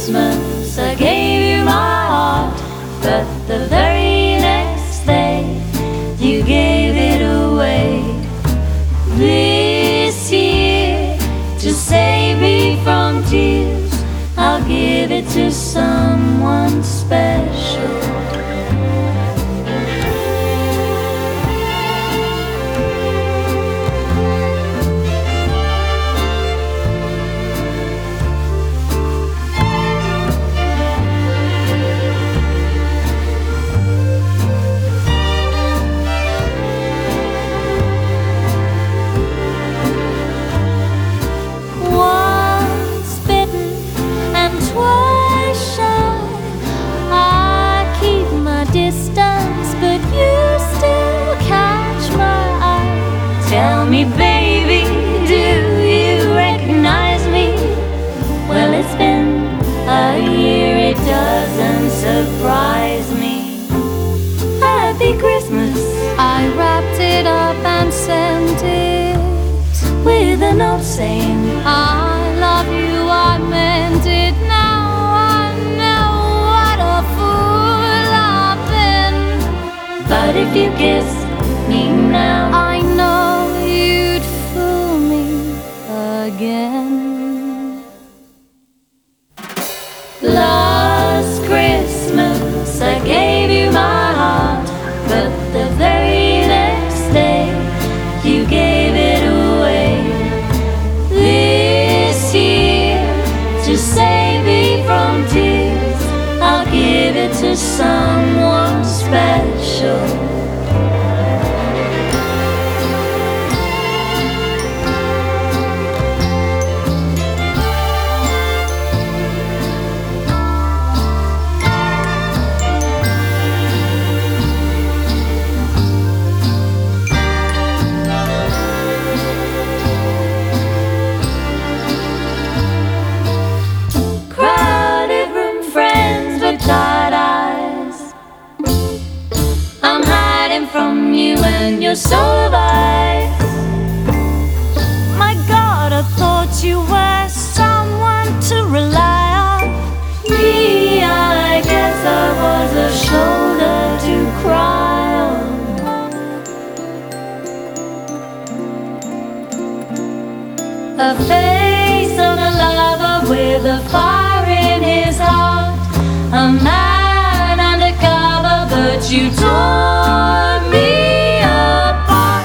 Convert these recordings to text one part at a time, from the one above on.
Christmas I gave you my heart, but the very next day you gave it away. This year, to save me from tears, I'll give it to someone special. Tell me, baby, do you recognize me? Well, it's been a year, it doesn't surprise me. Happy Christmas. I wrapped it up and sent it with a note saying, I love you, I meant it. Now I know what a fool I've been. But if you kiss me now, I know you'd fool me again. Last Christmas I gave you my heart, but the very next day you gave it away. This year, to save me from tears, I'll give it to someone special. From you and your soul vice. My God, I thought you were someone to rely on. Me, I guess I was a shoulder to cry on. A face of a lover with a fire in his heart. A man undercover, but you tore me apart.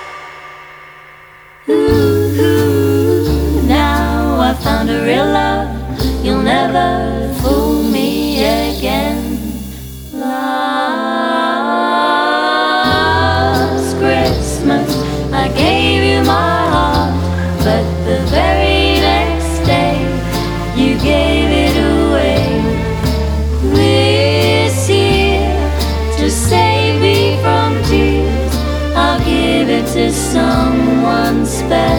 Ooh, now I found a real love. You'll never fool me again. Last Christmas I gave you my heart, but the very next day you gave it away. This year, to save me from tears, I'll give it to someone special.